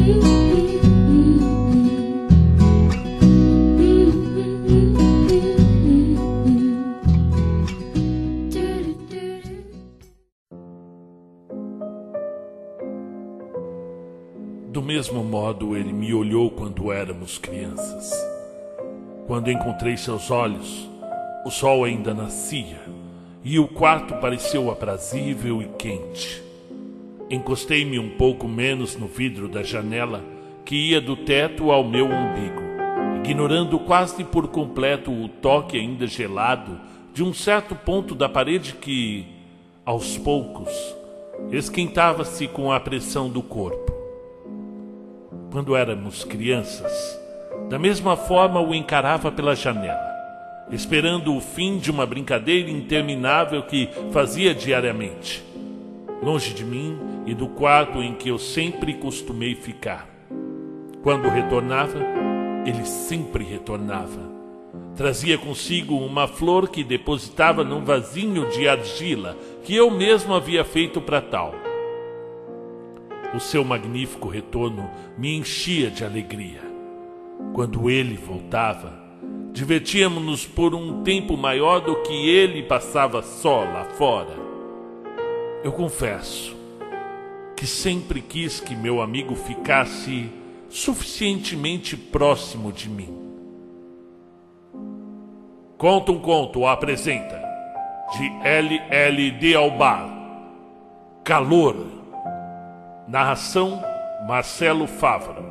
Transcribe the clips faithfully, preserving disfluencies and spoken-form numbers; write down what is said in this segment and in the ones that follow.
Do mesmo modo, ele me olhou quando éramos crianças. Quando encontrei seus olhos, o sol ainda nascia e o quarto pareceu aprazível e quente. Encostei-me um pouco menos no vidro da janela que ia do teto ao meu umbigo, ignorando quase por completo o toque ainda gelado de um certo ponto da parede que, aos poucos, esquentava-se com a pressão do corpo. Quando éramos crianças, da mesma forma o encarava pela janela, esperando o fim de uma brincadeira interminável que fazia diariamente, longe de mim e do quarto em que eu sempre costumei ficar. Quando retornava, ele sempre retornava. Trazia consigo uma flor que depositava num vasinho de argila que eu mesmo havia feito para tal. O seu magnífico retorno me enchia de alegria. Quando ele voltava, divertíamos-nos por um tempo maior do que ele passava só lá fora. Eu confesso que sempre quis que meu amigo ficasse suficientemente próximo de mim. Conta um conto apresenta, de L L de Albar. Calor. Narração Marcelo Fávaro.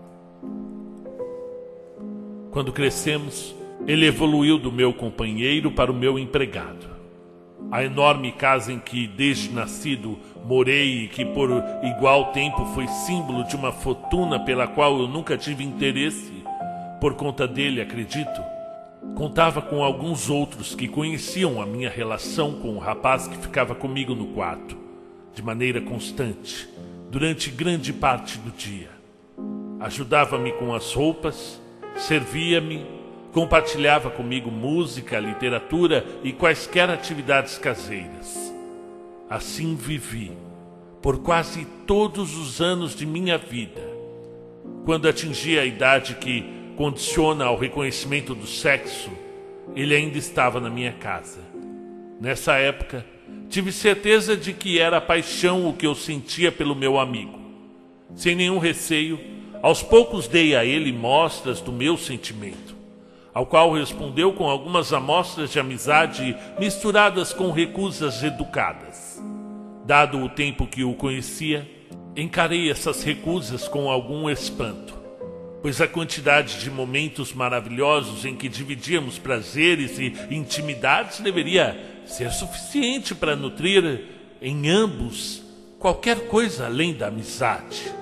Quando crescemos, ele evoluiu do meu companheiro para o meu empregado. A enorme casa em que, desde nascido, morei e que por igual tempo foi símbolo de uma fortuna pela qual eu nunca tive interesse, por conta dele, acredito, contava com alguns outros que conheciam a minha relação com o rapaz que ficava comigo no quarto, de maneira constante, durante grande parte do dia. Ajudava-me com as roupas, servia-me, compartilhava comigo música, literatura e quaisquer atividades caseiras. Assim vivi, por quase todos os anos de minha vida. Quando atingi a idade que condiciona ao reconhecimento do sexo, ele ainda estava na minha casa. Nessa época, tive certeza de que era paixão o que eu sentia pelo meu amigo. Sem nenhum receio, aos poucos dei a ele mostras do meu sentimento, ao qual respondeu com algumas amostras de amizade misturadas com recusas educadas. Dado o tempo que o conhecia, encarei essas recusas com algum espanto, pois a quantidade de momentos maravilhosos em que dividíamos prazeres e intimidades deveria ser suficiente para nutrir em ambos qualquer coisa além da amizade.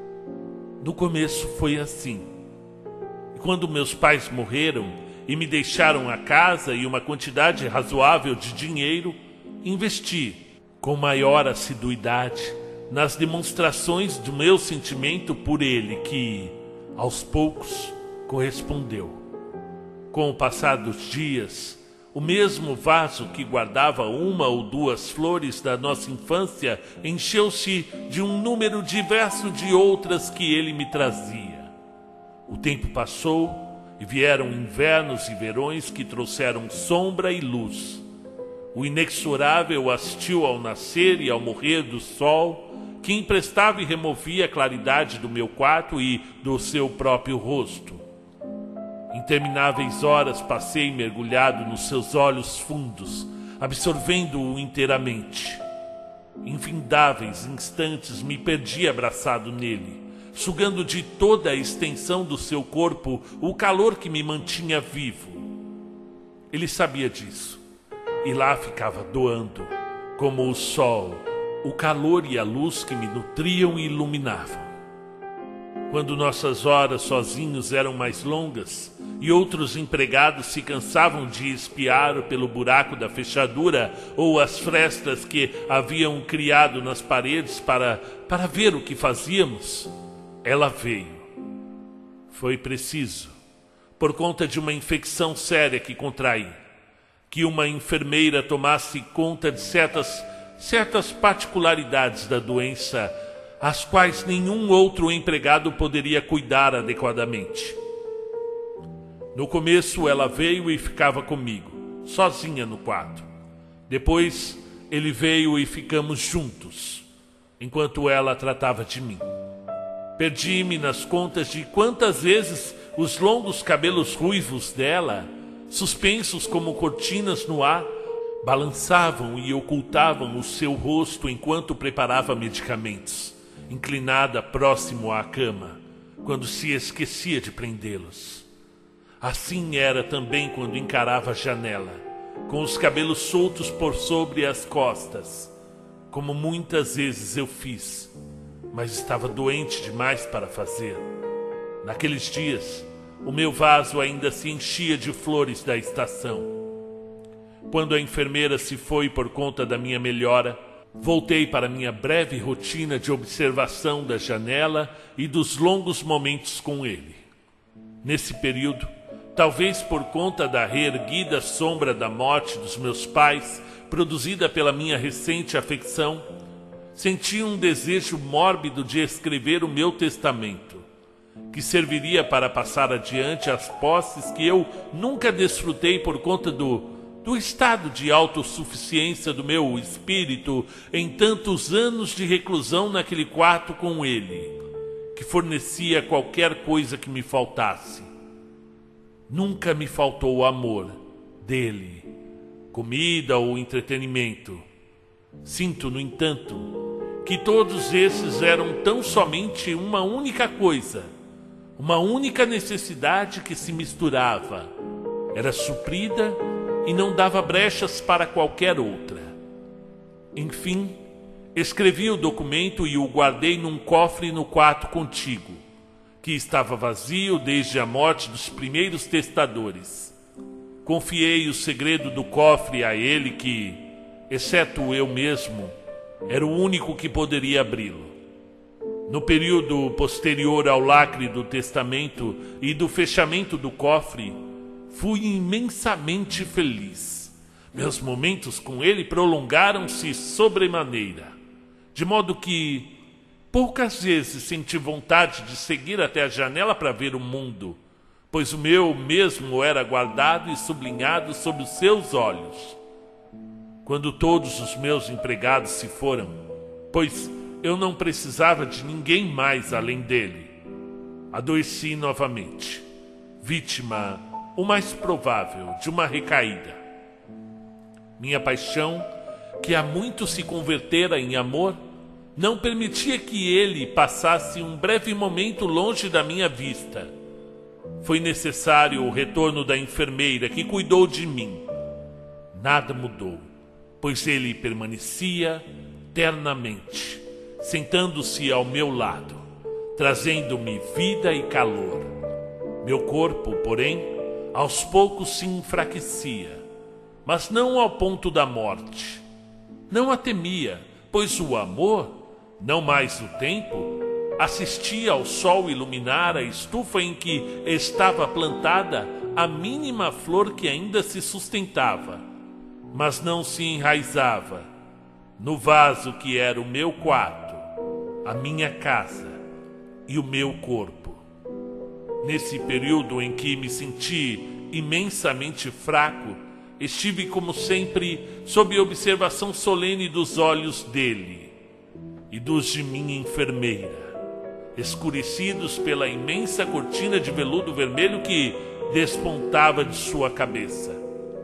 No começo foi assim. E quando meus pais morreram e me deixaram a casa e uma quantidade razoável de dinheiro, investi com maior assiduidade nas demonstrações do meu sentimento por ele que, aos poucos, correspondeu. Com o passar dos dias, o mesmo vaso que guardava uma ou duas flores da nossa infância encheu-se de um número diverso de outras que ele me trazia. O tempo passou e vieram invernos e verões que trouxeram sombra e luz. O inexorável hastil ao nascer e ao morrer do sol, que emprestava e removia a claridade do meu quarto e do seu próprio rosto. Intermináveis horas passei mergulhado nos seus olhos fundos, absorvendo-o inteiramente. Infindáveis instantes me perdi abraçado nele, sugando de toda a extensão do seu corpo o calor que me mantinha vivo. Ele sabia disso, e lá ficava doando, como o sol, o calor e a luz que me nutriam e iluminavam. Quando nossas horas sozinhos eram mais longas e outros empregados se cansavam de espiar pelo buraco da fechadura ou as frestas que haviam criado nas paredes para, para ver o que fazíamos, ela veio. Foi preciso, por conta de uma infecção séria que contraí, que uma enfermeira tomasse conta de certas, certas particularidades da doença as quais nenhum outro empregado poderia cuidar adequadamente. No começo ela veio e ficava comigo, sozinha no quarto. Depois ele veio e ficamos juntos, enquanto ela tratava de mim. Perdi-me nas contas de quantas vezes os longos cabelos ruivos dela, suspensos como cortinas no ar, balançavam e ocultavam o seu rosto enquanto preparava medicamentos, inclinada próximo à cama, quando se esquecia de prendê-los. Assim era também quando encarava a janela, com os cabelos soltos por sobre as costas, como muitas vezes eu fiz, mas estava doente demais para fazer. Naqueles dias, o meu vaso ainda se enchia de flores da estação. Quando a enfermeira se foi por conta da minha melhora, voltei para minha breve rotina de observação da janela e dos longos momentos com ele. Nesse período, talvez por conta da reerguida sombra da morte dos meus pais, produzida pela minha recente afecção, senti um desejo mórbido de escrever o meu testamento, que serviria para passar adiante as posses que eu nunca desfrutei por conta do, do estado de autossuficiência do meu espírito em tantos anos de reclusão naquele quarto com ele, que fornecia qualquer coisa que me faltasse. Nunca me faltou o amor dele, comida ou entretenimento. Sinto, no entanto, que todos esses eram tão somente uma única coisa, uma única necessidade que se misturava, era suprida e não dava brechas para qualquer outra. Enfim, escrevi o documento e o guardei num cofre no quarto contíguo, que estava vazio desde a morte dos primeiros testadores. Confiei o segredo do cofre a ele que, exceto eu mesmo, era o único que poderia abri-lo. No período posterior ao lacre do testamento e do fechamento do cofre, fui imensamente feliz. Meus momentos com ele prolongaram-se sobremaneira, de modo que poucas vezes senti vontade de seguir até a janela para ver o mundo, pois o meu mesmo era guardado e sublinhado sob os seus olhos. Quando todos os meus empregados se foram, pois eu não precisava de ninguém mais além dele, adoeci novamente, vítima, o mais provável, de uma recaída. Minha paixão, que há muito se convertera em amor, não permitia que ele passasse um breve momento longe da minha vista. Foi necessário o retorno da enfermeira que cuidou de mim. Nada mudou, pois ele permanecia ternamente, sentando-se ao meu lado, trazendo-me vida e calor. Meu corpo, porém, aos poucos se enfraquecia, mas não ao ponto da morte. Não a temia, pois o amor, não mais o tempo, assistia ao sol iluminar a estufa em que estava plantada a mínima flor que ainda se sustentava, mas não se enraizava, no vaso que era o meu quarto, a minha casa e o meu corpo. Nesse período em que me senti imensamente fraco, estive, como sempre, sob observação solene dos olhos dele e dos de minha enfermeira, escurecidos pela imensa cortina de veludo vermelho que despontava de sua cabeça.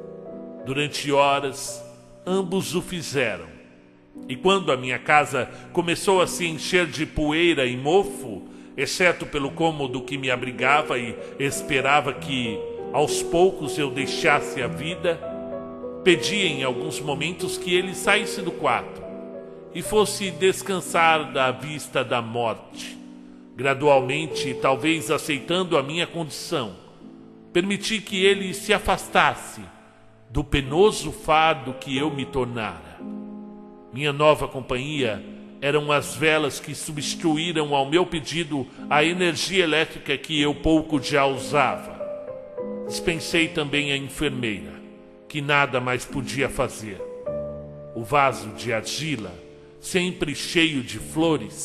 Durante horas, ambos o fizeram, e quando a minha casa começou a se encher de poeira e mofo, exceto pelo cômodo que me abrigava e esperava que, aos poucos, eu deixasse a vida, pedi em alguns momentos que ele saísse do quarto e fosse descansar da vista da morte. Gradualmente, talvez aceitando a minha condição, permiti que ele se afastasse do penoso fardo que eu me tornara. Minha nova companhia eram as velas que substituíram ao meu pedido a energia elétrica que eu pouco já usava. Dispensei também a enfermeira, que nada mais podia fazer. O vaso de argila, sempre cheio de flores,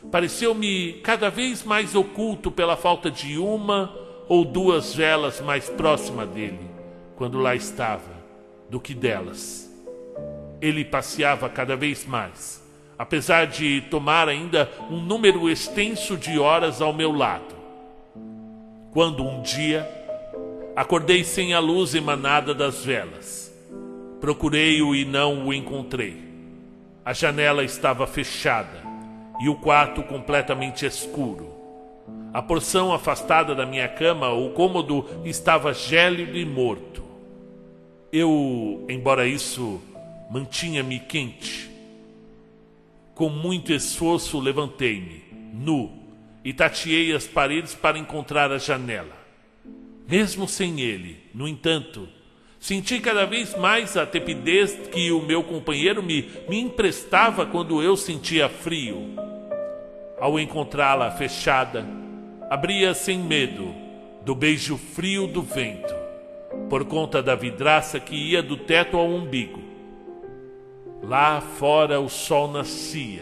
pareceu-me cada vez mais oculto pela falta de uma ou duas velas mais próxima dele, quando lá estava, do que delas. Ele passeava cada vez mais, apesar de tomar ainda um número extenso de horas ao meu lado. Quando um dia acordei sem a luz emanada das velas, procurei-o e não o encontrei. A janela estava fechada e o quarto completamente escuro. A porção afastada da minha cama, o cômodo estava gélido e morto. Eu, embora isso, mantinha-me quente. Com muito esforço levantei-me, nu, e tateei as paredes para encontrar a janela. Mesmo sem ele, no entanto, senti cada vez mais a tepidez que o meu companheiro me, me emprestava quando eu sentia frio. Ao encontrá-la fechada, abria sem medo do beijo frio do vento, por conta da vidraça que ia do teto ao umbigo. Lá fora o sol nascia,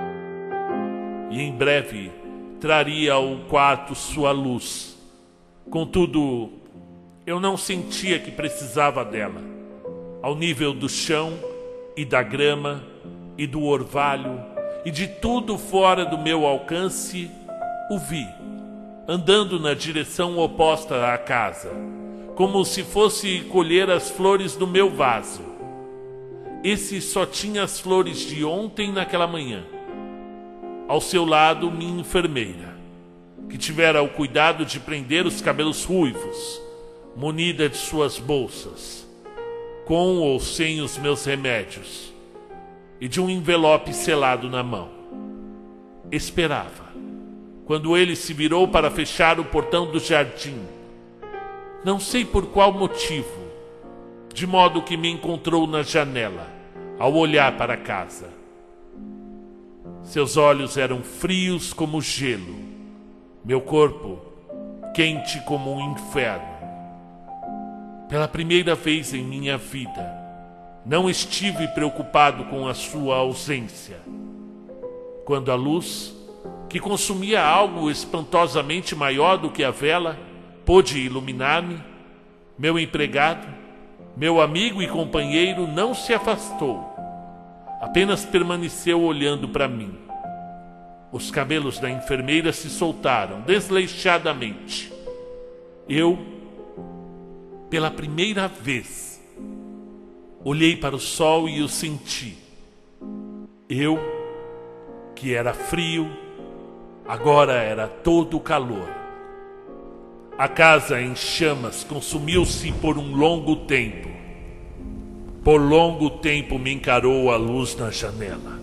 e em breve traria ao quarto sua luz. Contudo, eu não sentia que precisava dela. Ao nível do chão e da grama e do orvalho e de tudo fora do meu alcance, o vi, andando na direção oposta à casa, como se fosse colher as flores do meu vaso. Esse só tinha as flores de ontem naquela manhã. Ao seu lado, minha enfermeira, que tivera o cuidado de prender os cabelos ruivos, munida de suas bolsas, com ou sem os meus remédios, e de um envelope selado na mão. Esperava, quando ele se virou para fechar o portão do jardim, não sei por qual motivo, de modo que me encontrou na janela, ao olhar para a casa. Seus olhos eram frios como gelo, meu corpo quente como um inferno. Pela primeira vez em minha vida, não estive preocupado com a sua ausência. Quando a luz, que consumia algo espantosamente maior do que a vela, pôde iluminar-me, meu empregado, meu amigo e companheiro, não se afastou, apenas permaneceu olhando para mim. Os cabelos da enfermeira se soltaram desleixadamente. Eu, pela primeira vez, olhei para o sol e o senti. Eu, que era frio, agora era todo calor. A casa em chamas consumiu-se por um longo tempo. Por longo tempo me encarou a luz na janela.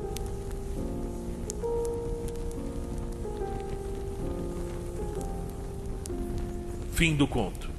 Fim do conto.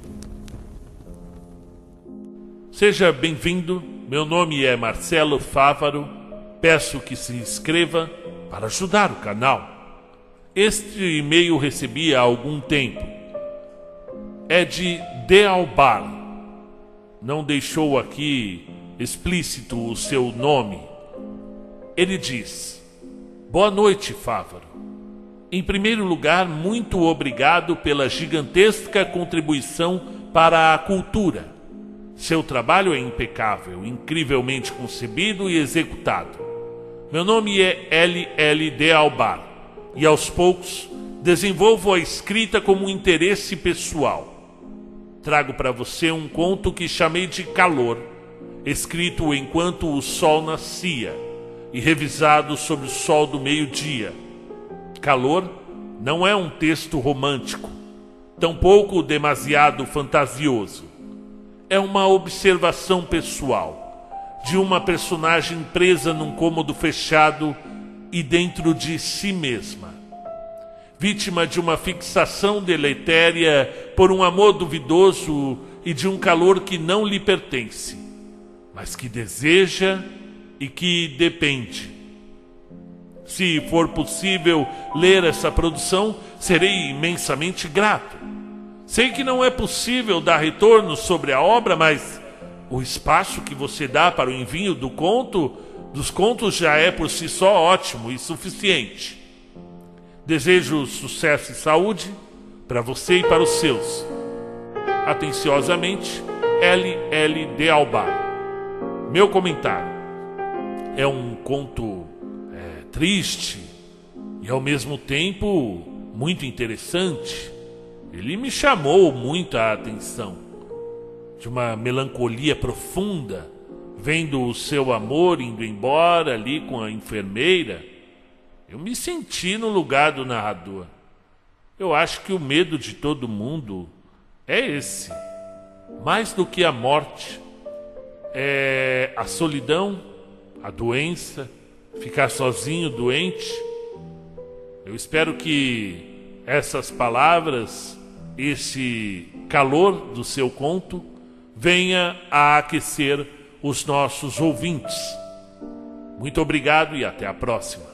Seja bem-vindo, meu nome é Marcelo Fávaro, peço que se inscreva para ajudar o canal. Este e-mail recebi há algum tempo. É de Dealbar. Não deixou aqui explícito o seu nome. Ele diz: boa noite, Fávaro. Em primeiro lugar, muito obrigado pela gigantesca contribuição para a cultura. Seu trabalho é impecável, incrivelmente concebido e executado. Meu nome é L L Dealbar e aos poucos desenvolvo a escrita como um interesse pessoal. Trago para você um conto que chamei de Calor, escrito enquanto o sol nascia e revisado sob o sol do meio-dia. Calor não é um texto romântico, tampouco demasiado fantasioso. É uma observação pessoal de uma personagem presa num cômodo fechado e dentro de si mesma, vítima de uma fixação deletéria por um amor duvidoso e de um calor que não lhe pertence, mas que deseja e que depende. Se for possível ler essa produção, serei imensamente grato. Sei que não é possível dar retorno sobre a obra, mas o espaço que você dá para o envio do conto, dos contos já é por si só ótimo e suficiente. Desejo sucesso e saúde para você e para os seus. Atenciosamente, L L de Albar. Meu comentário é um conto é, triste e ao mesmo tempo muito interessante. Ele me chamou muito a atenção, de uma melancolia profunda, vendo o seu amor indo embora ali com a enfermeira. Eu me senti no lugar do narrador. Eu acho que o medo de todo mundo é esse, mais do que a morte. É a solidão, a doença, ficar sozinho, doente. Eu espero que essas palavras, esse calor do seu conto, venha a aquecer os nossos ouvintes. Muito obrigado e até a próxima.